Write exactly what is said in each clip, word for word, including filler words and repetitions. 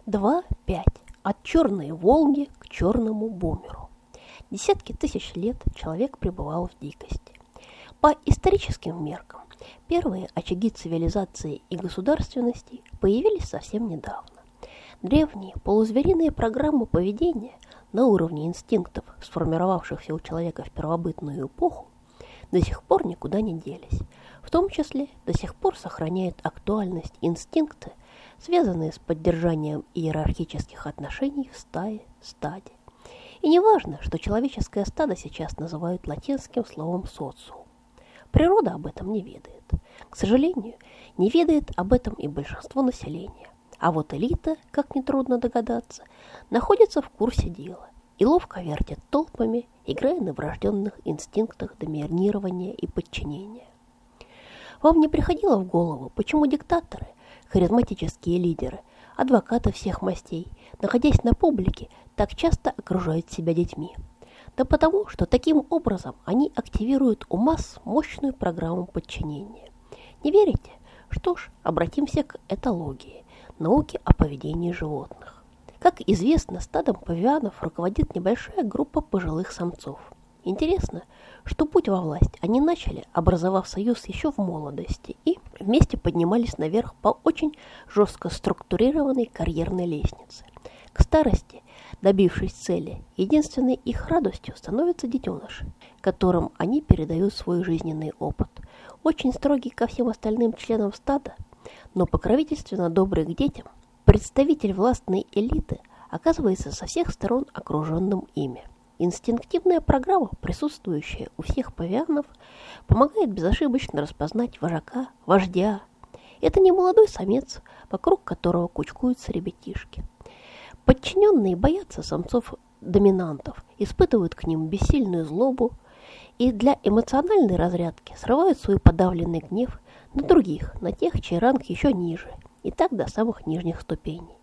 два пять. От черной Волги к черному бумеру. Десятки тысяч лет человек пребывал в дикости. По историческим меркам, первые очаги цивилизации и государственности появились совсем недавно. Древние полузвериные программы поведения на уровне инстинктов, сформировавшихся у человека в первобытную эпоху, до сих пор никуда не делись. В том числе до сих пор сохраняют актуальность инстинкты, связанные с поддержанием иерархических отношений в стае, стаде. И не важно, что человеческое стадо сейчас называют латинским словом «социум». Природа об этом не ведает. К сожалению, не ведает об этом и большинство населения. А вот элита, как нетрудно догадаться, находится в курсе дела и ловко вертит толпами, играя на врожденных инстинктах доминирования и подчинения. Вам не приходило в голову, почему диктаторы, харизматические лидеры, адвокаты всех мастей, находясь на публике, так часто окружают себя детьми? Да потому, что таким образом они активируют у масс мощную программу подчинения. Не верите? Что ж, обратимся к этологии, науке о поведении животных. Как известно, стадом павианов руководит небольшая группа пожилых самцов. Интересно, что путь во власть они начали, образовав союз еще в молодости, и вместе поднимались наверх по очень жестко структурированной карьерной лестнице. К старости, добившись цели, единственной их радостью становятся детеныши, которым они передают свой жизненный опыт. Очень строгий ко всем остальным членам стада, но покровительственно добрый к детям, представитель властной элиты оказывается со всех сторон окруженным ими. Инстинктивная программа, присутствующая у всех павианов, помогает безошибочно распознать вожака, вождя. Это не молодой самец, вокруг которого кучкуются ребятишки. Подчиненные боятся самцов-доминантов, испытывают к ним бессильную злобу и для эмоциональной разрядки срывают свой подавленный гнев на других, на тех, чей ранг еще ниже, и так до самых нижних ступеней.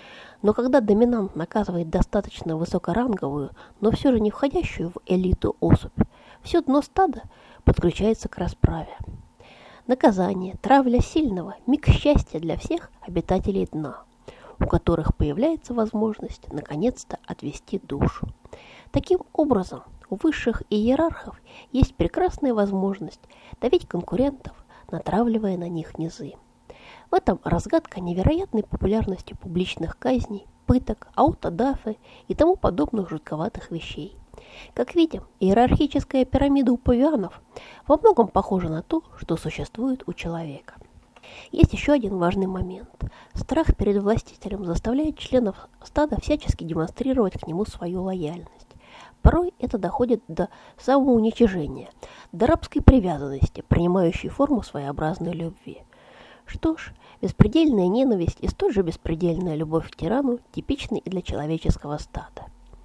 Но когда доминант наказывает достаточно высокоранговую, но все же не входящую в элиту особь, все дно стада подключается к расправе. Наказание, травля сильного, миг счастья для всех обитателей дна, у которых появляется возможность наконец-то отвести душу. Таким образом, у высших иерархов есть прекрасная возможность давить конкурентов, натравливая на них низы. В этом разгадка невероятной популярности публичных казней, пыток, аутодафы и тому подобных жутковатых вещей. Как видим, иерархическая пирамида у павианов во многом похожа на то, что существует у человека. Есть еще один важный момент. Страх перед властителем заставляет членов стада всячески демонстрировать к нему свою лояльность. Порой это доходит до самоуничижения, до рабской привязанности, принимающей форму своеобразной любви. Что ж, беспредельная ненависть и столь же беспредельная любовь к тирану типичны и для человеческого стада.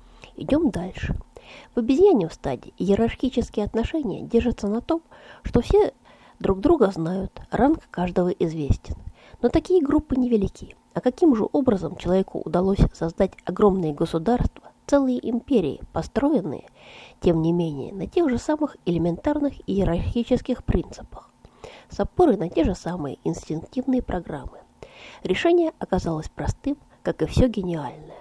Идем дальше. В обезьяньем стаде иерархические отношения держатся на том, что все друг друга знают, ранг каждого известен. Но такие группы невелики. А каким же образом человеку удалось создать огромные государства, целые империи, построенные, тем не менее, на тех же самых элементарных иерархических принципах, с опорой на те же самые инстинктивные программы? Решение оказалось простым, как и все гениальное.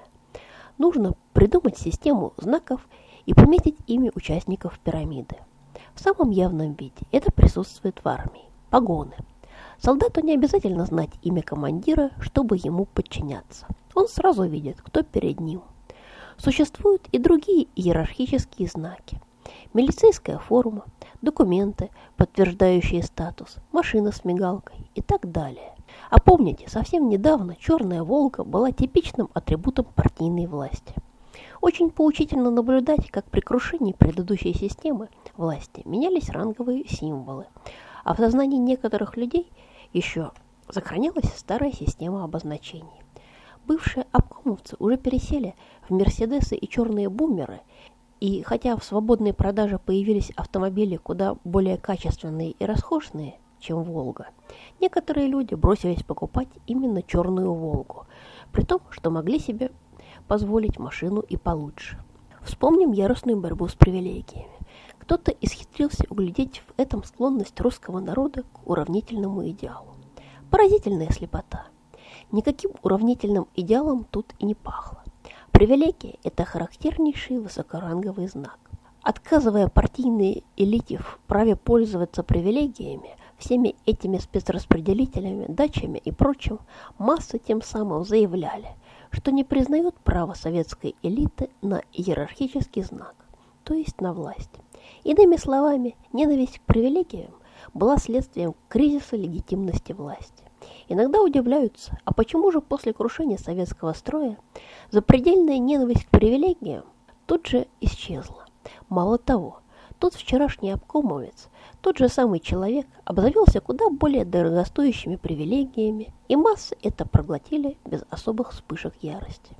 Нужно придумать систему знаков и пометить ими участников пирамиды. В самом явном виде это присутствует в армии. Погоны. Солдату не обязательно знать имя командира, чтобы ему подчиняться. Он сразу видит, кто перед ним. Существуют и другие иерархические знаки. Милицейская форма, документы, подтверждающие статус, машина с мигалкой и так далее. А помните, совсем недавно черная Волга была типичным атрибутом партийной власти. Очень поучительно наблюдать, как при крушении предыдущей системы власти менялись ранговые символы, а в сознании некоторых людей еще сохранялась старая система обозначений. Бывшие обкомовцы уже пересели в мерседесы и черные бумеры, и хотя в свободной продаже появились автомобили куда более качественные и расхожие, чем «Волга», некоторые люди бросились покупать именно черную «Волгу», при том, что могли себе позволить машину и получше. Вспомним яростную борьбу с привилегиями. Кто-то исхитрился углядеть в этом склонность русского народа к уравнительному идеалу. Поразительная слепота. Никаким уравнительным идеалом тут и не пахло. Привилегия – это характернейший высокоранговый знак. Отказывая партийной элите в праве пользоваться привилегиями, всеми этими спецраспределителями, дачами и прочим, массы тем самым заявляли, что не признают право советской элиты на иерархический знак, то есть на власть. Иными словами, ненависть к привилегиям была следствием кризиса легитимности власти. Иногда удивляются, а почему же после крушения советского строя запредельная ненависть к привилегиям тут же исчезла? Мало того, тот вчерашний обкомовец, тот же самый человек, обзавелся куда более дорогостоящими привилегиями, и массы это проглотили без особых вспышек ярости.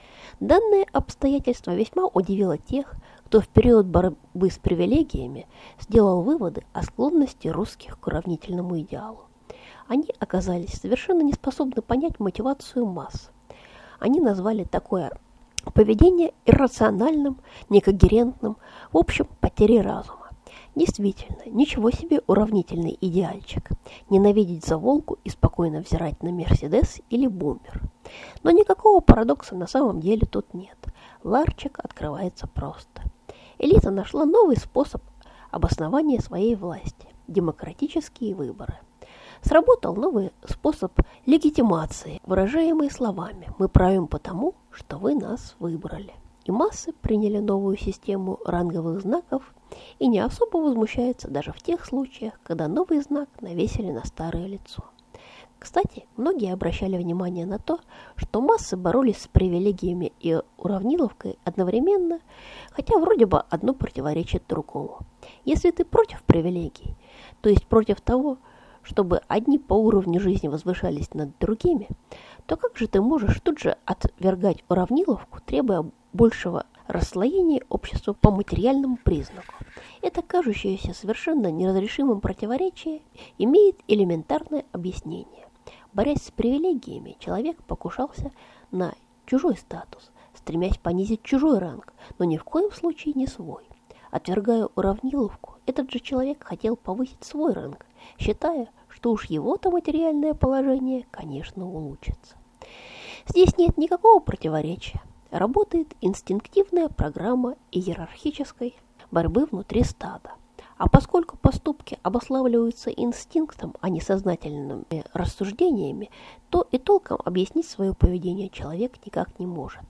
Данное обстоятельство весьма удивило тех, кто в период борьбы с привилегиями сделал выводы о склонности русских к уравнительному идеалу. Они оказались совершенно не способны понять мотивацию масс. Они назвали такое поведение иррациональным, некогерентным, в общем, потерей разума. Действительно, ничего себе уравнительный идеальчик. Ненавидеть за Волгу и спокойно взирать на Мерседес или Бумер. Но никакого парадокса на самом деле тут нет. Ларчик открывается просто. Элита нашла новый способ обоснования своей власти – демократические выборы. Сработал новый способ легитимации, выражаемый словами «мы правим потому, что вы нас выбрали». И массы приняли новую систему ранговых знаков и не особо возмущаются даже в тех случаях, когда новый знак навесили на старое лицо. Кстати, многие обращали внимание на то, что массы боролись с привилегиями и уравниловкой одновременно, хотя вроде бы одно противоречит другому. Если ты против привилегий, то есть против того, чтобы одни по уровню жизни возвышались над другими, то как же ты можешь тут же отвергать уравниловку, требуя большего расслоения общества по материальному признаку? Это кажущееся совершенно неразрешимым противоречие имеет элементарное объяснение. Борясь с привилегиями, человек покушался на чужой статус, стремясь понизить чужой ранг, но ни в коем случае не свой. Отвергая уравниловку, этот же человек хотел повысить свой ранг, считая, что уж его-то материальное положение, конечно, улучшится. Здесь нет никакого противоречия. Работает инстинктивная программа иерархической борьбы внутри стада. А поскольку поступки обуславливаются инстинктом, а не сознательными рассуждениями, то и толком объяснить свое поведение человек никак не может.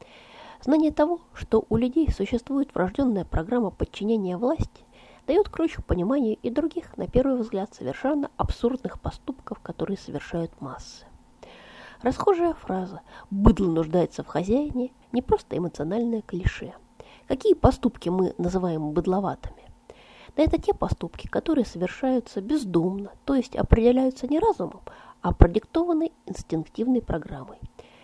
Знание того, что у людей существует врожденная программа подчинения власти, дает ключ к пониманию и других, на первый взгляд, совершенно абсурдных поступков, которые совершают массы. Расхожая фраза «быдло нуждается в хозяине» не просто эмоциональное клише. Какие поступки мы называем быдловатыми? Да это те поступки, которые совершаются бездумно, то есть определяются не разумом, а продиктованы инстинктивной программой.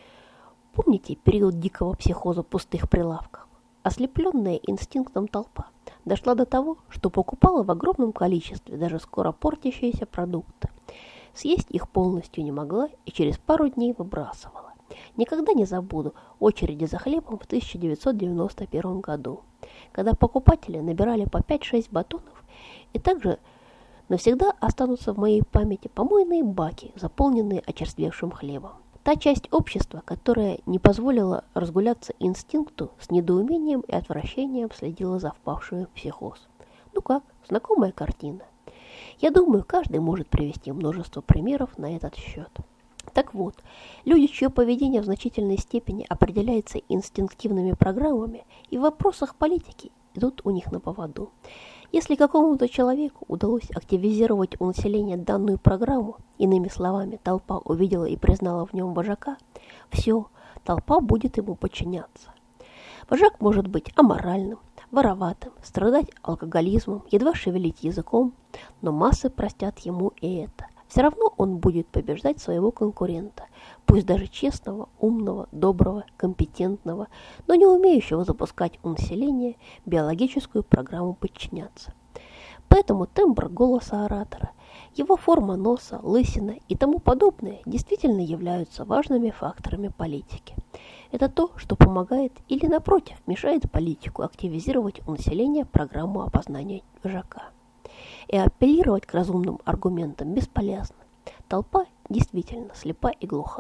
Помните период дикого психоза пустых прилавков? Ослепленная инстинктом толпа дошла до того, что покупала в огромном количестве даже скоро портящиеся продукты. Съесть их полностью не могла и через пару дней выбрасывала. Никогда не забуду очереди за хлебом в тысяча девятьсот девяносто первом году, когда покупатели набирали по пять-шесть батонов, и также навсегда останутся в моей памяти помойные баки, заполненные очерствевшим хлебом. Та часть общества, которая не позволила разгуляться инстинкту, с недоумением и отвращением следила за впавшим в психоз. Ну как, знакомая картина? Я думаю, каждый может привести множество примеров на этот счет. Так вот, люди, чье поведение в значительной степени определяется инстинктивными программами и в вопросах политики идут у них на поводу. Если какому-то человеку удалось активизировать у населения данную программу, иными словами, толпа увидела и признала в нем вожака, все, толпа будет ему подчиняться. Вожак может быть аморальным, вороватым, страдать алкоголизмом, едва шевелить языком, но массы простят ему и это. Все равно он будет побеждать своего конкурента, пусть даже честного, умного, доброго, компетентного, но не умеющего запускать у населения биологическую программу подчиняться. Поэтому тембр голоса оратора, его форма носа, лысина и тому подобное действительно являются важными факторами политики. Это то, что помогает или, напротив, мешает политику активизировать у населения программу опознания вожака. И апеллировать к разумным аргументам бесполезно. Толпа действительно слепа и глуха.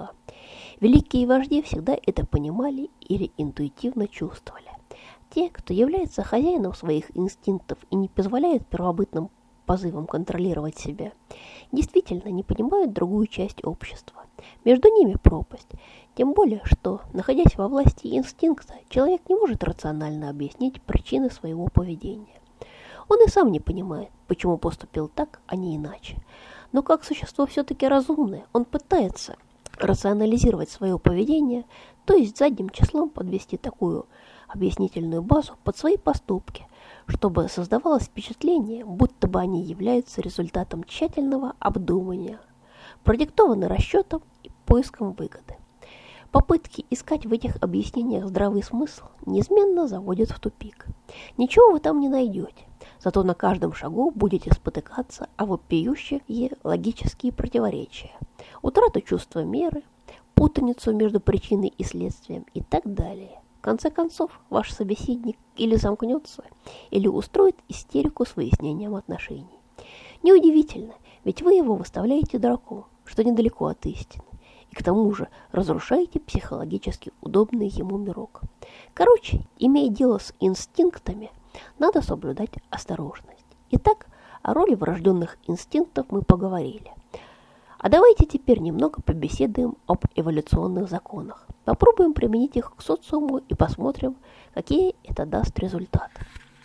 Великие вожди всегда это понимали или интуитивно чувствовали. Те, кто является хозяином своих инстинктов и не позволяет первобытным позывам контролировать себя, действительно не понимают другую часть общества. Между ними пропасть. Тем более, что, находясь во власти инстинкта, человек не может рационально объяснить причины своего поведения. Он и сам не понимает, почему поступил так, а не иначе. Но как существо все-таки разумное, он пытается рационализировать свое поведение, то есть задним числом подвести такую объяснительную базу под свои поступки, чтобы создавалось впечатление, будто бы они являются результатом тщательного обдумывания, продиктованы расчетом и поиском выгоды. Попытки искать в этих объяснениях здравый смысл неизменно заводят в тупик. Ничего вы там не найдете, зато на каждом шагу будете спотыкаться о вопиющие логические противоречия, утрату чувства меры, путаницу между причиной и следствием и так далее. В конце концов, ваш собеседник или замкнется, или устроит истерику с выяснением отношений. Неудивительно, ведь вы его выставляете дураком, что недалеко от истины, и к тому же разрушаете психологически удобный ему мирок. Короче, имея дело с инстинктами, надо соблюдать осторожность. Итак, о роли врожденных инстинктов мы поговорили. А давайте теперь немного побеседуем об эволюционных законах. Попробуем применить их к социуму и посмотрим, какие это даст результаты.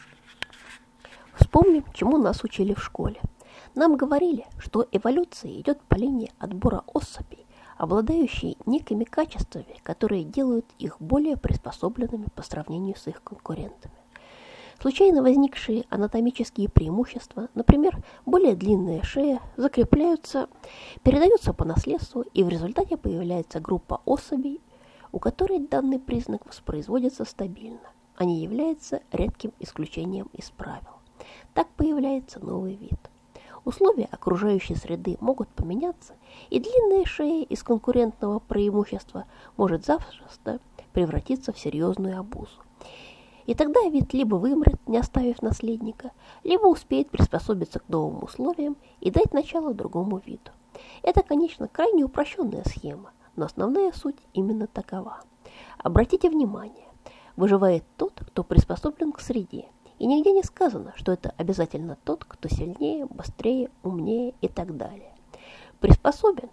Вспомним, чему нас учили в школе. Нам говорили, что эволюция идет по линии отбора особей, обладающие некими качествами, которые делают их более приспособленными по сравнению с их конкурентами. Случайно возникшие анатомические преимущества, например, более длинная шея, закрепляются, передаются по наследству, и в результате появляется группа особей, у которой данный признак воспроизводится стабильно, а не является редким исключением из правил. Так появляется новый вид. Условия окружающей среды могут поменяться, и длинная шея из конкурентного преимущества может запросто превратиться в серьезную обузу. И тогда вид либо вымрет, не оставив наследника, либо успеет приспособиться к новым условиям и дать начало другому виду. Это, конечно, крайне упрощенная схема, но основная суть именно такова. Обратите внимание, выживает тот, кто приспособлен к среде, и нигде не сказано, что это обязательно тот, кто сильнее, быстрее, умнее и так далее. Приспособен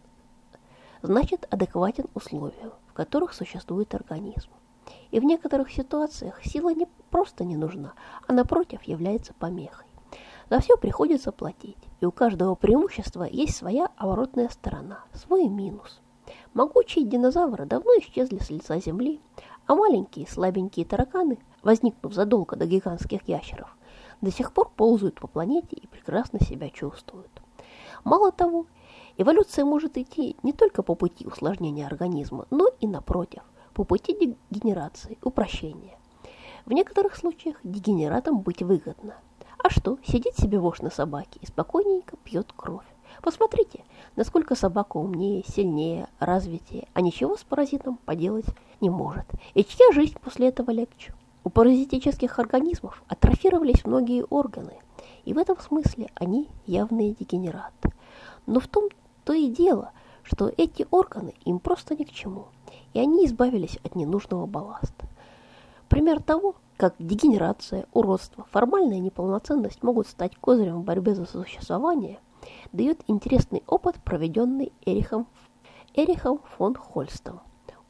значит адекватен условиям, в которых существует организм. И в некоторых ситуациях сила не просто не нужна, а напротив является помехой. За все приходится платить, и у каждого преимущества есть своя оборотная сторона, свой минус. Могучие динозавры давно исчезли с лица Земли, а маленькие слабенькие тараканы, возникнув задолго до гигантских ящеров, до сих пор ползают по планете и прекрасно себя чувствуют. Мало того, эволюция может идти не только по пути усложнения организма, но и напротив, по пути дегенерации, упрощения. В некоторых случаях дегенератам быть выгодно. А что, сидит себе вошь на собаке и спокойненько пьет кровь. Посмотрите, насколько собака умнее, сильнее, развитее, а ничего с паразитом поделать не может. И чья жизнь после этого легче? У паразитических организмов атрофировались многие органы, и в этом смысле они явные дегенераты. Но в том-то и дело, что эти органы им просто ни к чему, и они избавились от ненужного балласта. Пример того, как дегенерация, уродство, формальная неполноценность могут стать козырем в борьбе за существование, дает интересный опыт, проведенный Эрихом, Эрихом фон Хольстом.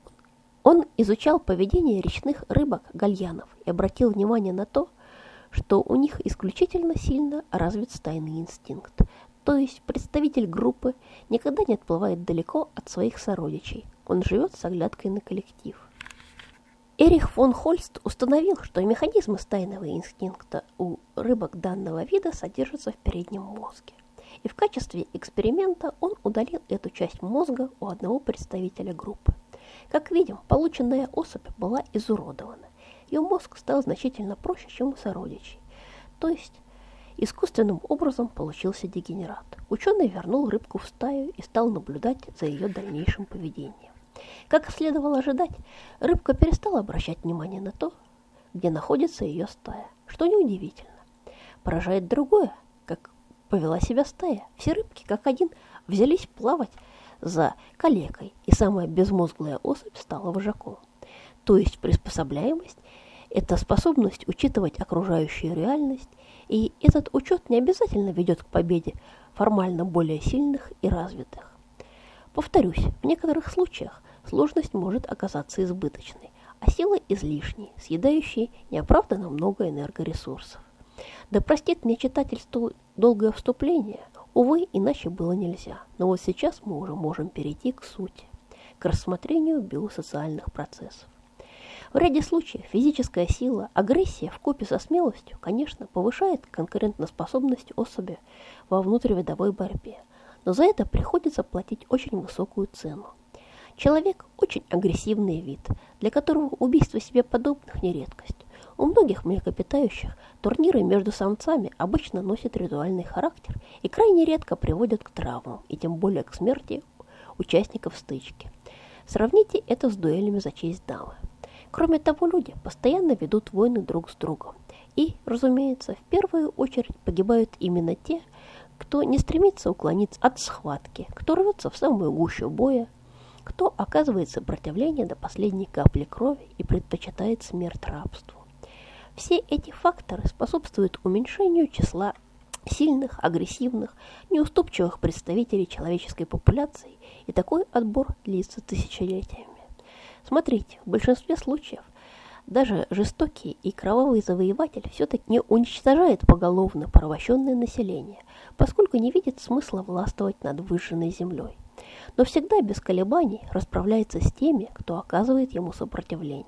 Он изучал поведение речных рыбок-гальянов и обратил внимание на то, что у них исключительно сильно развит стайный инстинкт, то есть представитель группы никогда не отплывает далеко от своих сородичей, он живет с оглядкой на коллектив. Эрих фон Хольст установил, что механизмы стайного инстинкта у рыбок данного вида содержатся в переднем мозге. И в качестве эксперимента он удалил эту часть мозга у одного представителя группы. Как видим, полученная особь была изуродована. Ее мозг стал значительно проще, чем у сородичей. То есть искусственным образом получился дегенерат. Ученый вернул рыбку в стаю и стал наблюдать за ее дальнейшим поведением. Как следовало ожидать, рыбка перестала обращать внимание на то, где находится ее стая, что неудивительно. Поражает другое, как повела себя стая. Все рыбки, как один, взялись плавать за калекой, и самая безмозглая особь стала вожаком. То есть приспособляемость – это способность учитывать окружающую реальность, и этот учет не обязательно ведет к победе формально более сильных и развитых. Повторюсь, в некоторых случаях сложность может оказаться избыточной, а сила излишней, съедающей неоправданно много энергоресурсов. Да простит мне читатель столь долгое вступление, увы, иначе было нельзя, но вот сейчас мы уже можем перейти к сути, к рассмотрению биосоциальных процессов. В ряде случаев физическая сила, агрессия вкупе со смелостью, конечно, повышает конкурентоспособность особи во внутривидовой борьбе, но за это приходится платить очень высокую цену. Человек – очень агрессивный вид, для которого убийство себе подобных не редкость. У многих млекопитающих турниры между самцами обычно носят ритуальный характер и крайне редко приводят к травмам, и тем более к смерти участников стычки. Сравните это с дуэлями за честь дамы. Кроме того, люди постоянно ведут войны друг с другом. И, разумеется, в первую очередь погибают именно те, кто не стремится уклониться от схватки, кто рвется в самую гущу боя, кто оказывает сопротивление до последней капли крови и предпочитает смерть рабству. Все эти факторы способствуют уменьшению числа сильных, агрессивных, неуступчивых представителей человеческой популяции, и такой отбор длится тысячелетиями. Смотрите, в большинстве случаев даже жестокий и кровавый завоеватель все-таки не уничтожает поголовно порабощенное население, поскольку не видит смысла властвовать над выжженной землей, но всегда без колебаний расправляется с теми, кто оказывает ему сопротивление.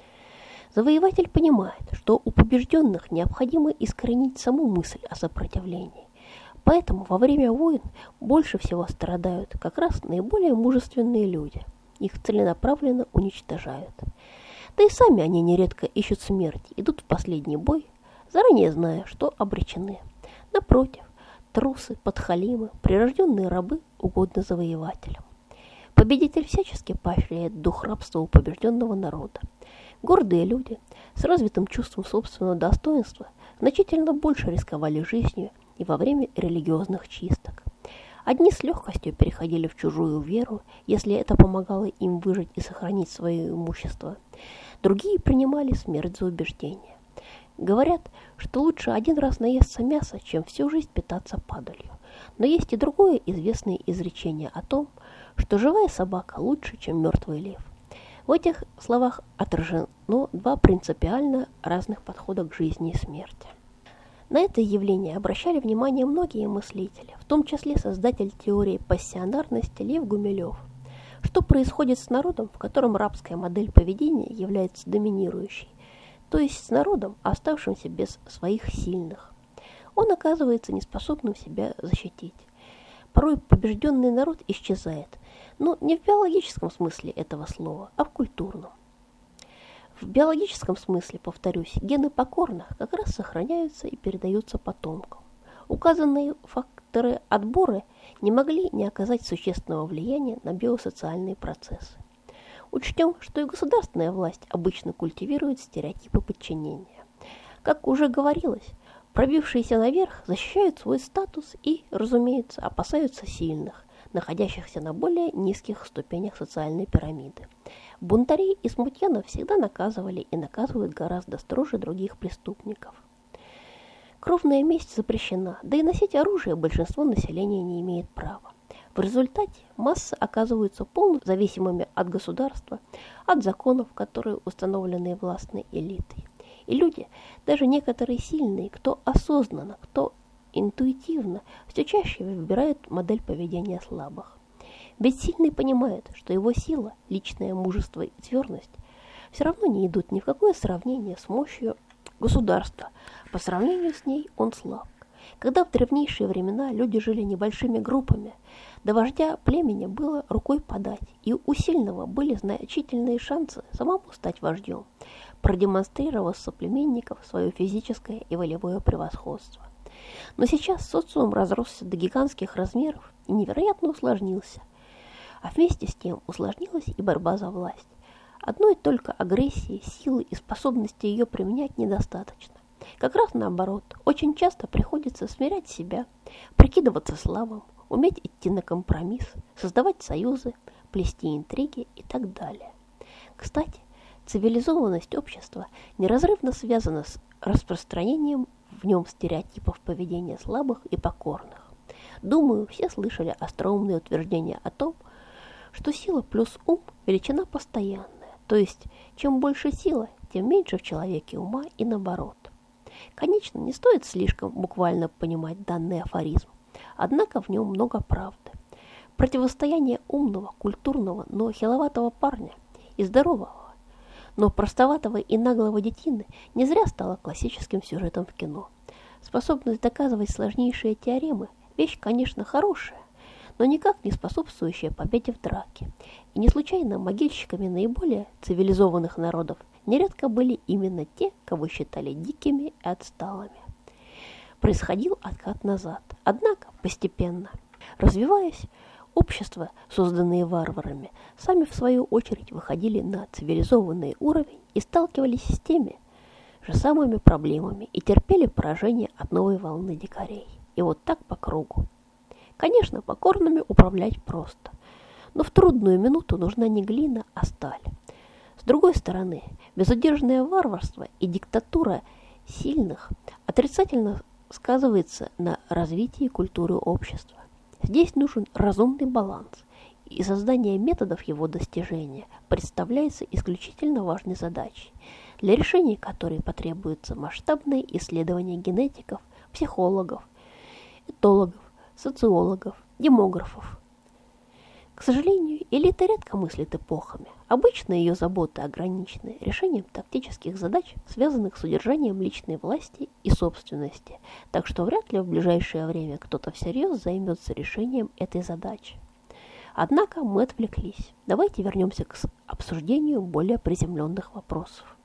Завоеватель понимает, что у побежденных необходимо искоренить саму мысль о сопротивлении, поэтому во время войн больше всего страдают как раз наиболее мужественные люди. Их целенаправленно уничтожают. Да и сами они нередко ищут смерти, идут в последний бой, заранее зная, что обречены. Напротив, трусы, подхалимы, прирожденные рабы угодны завоевателям. Победитель всячески поощряет дух рабства у побежденного народа. Гордые люди с развитым чувством собственного достоинства значительно больше рисковали жизнью и во время религиозных чисток. Одни с легкостью переходили в чужую веру, если это помогало им выжить и сохранить свое имущество. Другие принимали смерть за убеждение. Говорят, что лучше один раз наесться мяса, чем всю жизнь питаться падалью. Но есть и другое известное изречение о том, что живая собака лучше, чем мертвый лев. В этих словах отражено два принципиально разных подхода к жизни и смерти. На это явление обращали внимание многие мыслители, в том числе создатель теории пассионарности Лев Гумилев. Что происходит с народом, в котором рабская модель поведения является доминирующей, то есть с народом, оставшимся без своих сильных. Он оказывается неспособным себя защитить. Порой побежденный народ исчезает, но не в биологическом смысле этого слова, а в культурном. В биологическом смысле, повторюсь, гены покорных как раз сохраняются и передаются потомкам. Указанные факторы отбора не могли не оказать существенного влияния на биосоциальные процессы. Учтем, что и государственная власть обычно культивирует стереотипы подчинения. Как уже говорилось, пробившиеся наверх защищают свой статус и, разумеется, опасаются сильных, находящихся на более низких ступенях социальной пирамиды. Бунтарей и смутьянов всегда наказывали и наказывают гораздо строже других преступников. Кровная месть запрещена, да и носить оружие большинство населения не имеет права. В результате массы оказываются полностью зависимыми от государства, от законов, которые установлены властной элитой. И люди, даже некоторые сильные, кто осознанно, кто интуитивно, все чаще выбирают модель поведения слабых. Ведь сильный понимает, что его сила, личное мужество и твердость все равно не идут ни в какое сравнение с мощью государства. По сравнению с ней он слаб. Когда в древнейшие времена люди жили небольшими группами, до вождя племени было рукой подать, и у сильного были значительные шансы самому стать вождем, продемонстрировав соплеменников свое физическое и волевое превосходство. Но сейчас социум разросся до гигантских размеров и невероятно усложнился. А вместе с тем усложнилась и борьба за власть. Одной только агрессии, силы и способности ее применять недостаточно. Как раз наоборот, очень часто приходится смирять себя, прикидываться слабым, уметь идти на компромисс, создавать союзы, плести интриги и так далее. Кстати, цивилизованность общества неразрывно связана с распространением в нем стереотипов поведения слабых и покорных. Думаю, все слышали остроумные утверждения о том, что сила плюс ум – величина постоянная, то есть чем больше сила, тем меньше в человеке ума и наоборот. Конечно, не стоит слишком буквально понимать данный афоризм, однако в нем много правды. Противостояние умного, культурного, но хиловатого парня и здорового, но простоватого и наглого детины не зря стало классическим сюжетом в кино. Способность доказывать сложнейшие теоремы – вещь, конечно, хорошая, но никак не способствующая победе в драке. И не случайно могильщиками наиболее цивилизованных народов нередко были именно те, кого считали дикими и отсталыми. Происходил откат назад, однако постепенно. Развиваясь, общества, созданные варварами, сами в свою очередь выходили на цивилизованный уровень и сталкивались с теми же самыми проблемами и терпели поражение от новой волны дикарей. И вот так по кругу. Конечно, покорными управлять просто, но в трудную минуту нужна не глина, а сталь. С другой стороны, безудержное варварство и диктатура сильных отрицательно сказывается на развитии культуры общества. Здесь нужен разумный баланс, и создание методов его достижения представляется исключительно важной задачей, для решения которой потребуются масштабные исследования генетиков, психологов, этологов, социологов, демографов. К сожалению, элита редко мыслит эпохами. Обычно ее заботы ограничены решением тактических задач, связанных с удержанием личной власти и собственности, так что вряд ли в ближайшее время кто-то всерьез займется решением этой задачи. Однако мы отвлеклись. Давайте вернемся к обсуждению более приземленных вопросов.